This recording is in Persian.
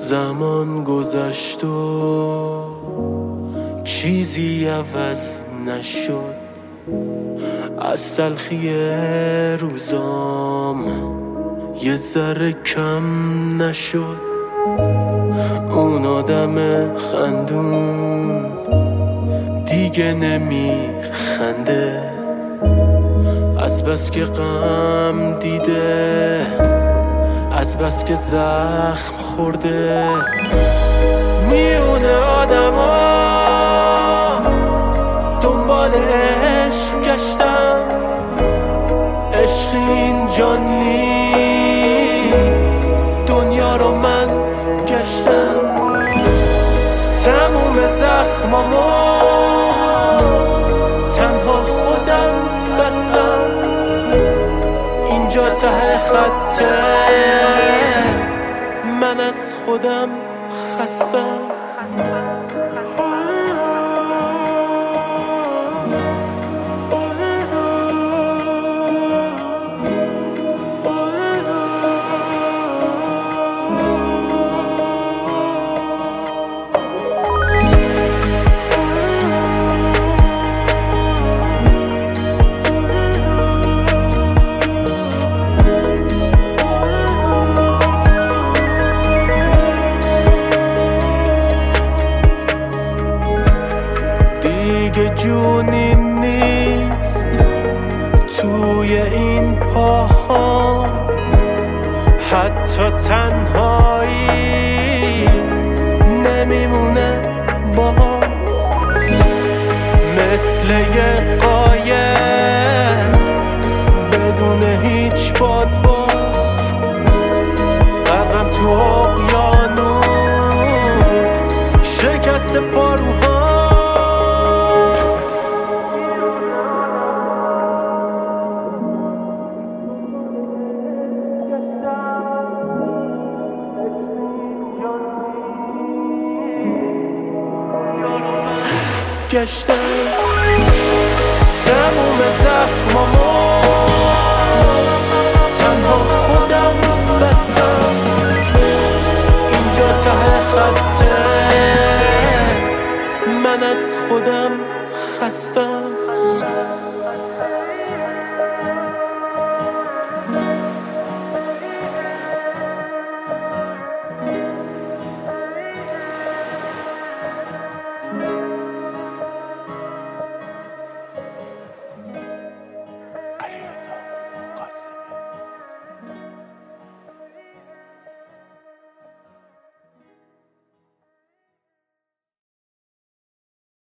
زمان گذشت و چیزی عوض نشد، از تلخی روزام یه ذره کم نشد. اون آدم خندون دیگه نمیخنده، از بس که غم دیده، از بس که زخم خورده. میونه آدما دنبال عشق گشتم، عشق اینجا نیست، دنیا رو من گشتم. تموم زخمامو تنها خودم بستم، اینجا ته خطه، من از خودم خستم. دیگه جونی نیست توی این پاها، حتی تنهایی نمیمونه با مثل یه قایق بدون هیچ بادبان، غرقم تو اقیانوس شکست پاروها. گشتم